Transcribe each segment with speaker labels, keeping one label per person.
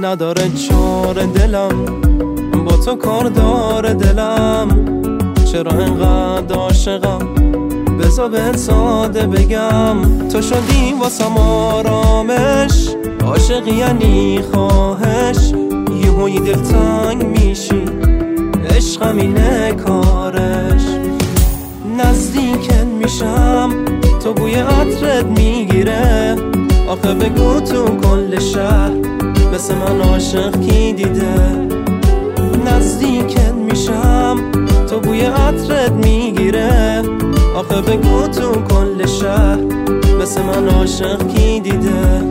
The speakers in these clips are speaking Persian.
Speaker 1: نداره چاره دلم، با تو کار داره دلم. چرا انقدر عاشقم؟ بذار بهت ساده بگم، تو شدی واسم آرامش. عاشق یعنی خواهش، یهویی دلتنگ میشی، عشقم اینه کارش. نزدیکت میشم، تو بوی عطرت میگیره. آخه بگو تو کل شهر مثل من عاشق کی دیده؟ نزدیکت میشم، تو بوی عطرت میگیره. آخه بگو تو کل شهر مثل من عاشق کی دیده؟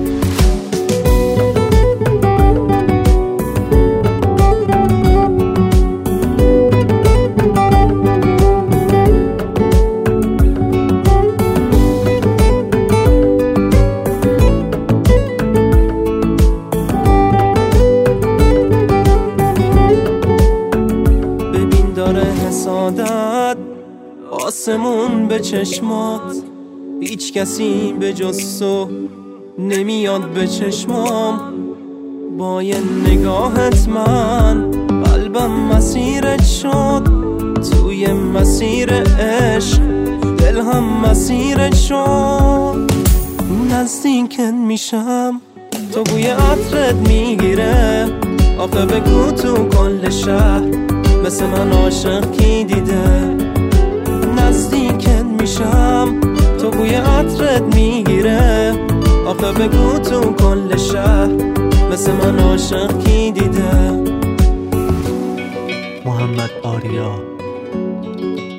Speaker 1: حسادت آسمون به چشمات، هیچ کسی به جز تو نمیاد به چشمام. با یه نگاهت من قلبم مسیرت شد، توی مسیر عشق دل هم مسیرت شد. نزدیکت میشم، تو بوی عطرت میگیره. آخه بگو تو کل شهر مثل من عاشق کی دیده؟ نزدیکت میشم، تو بوی عطرت میگیره. آخه بگو تو کل شهر مثل من عاشق کی دیده؟
Speaker 2: محمد آریا.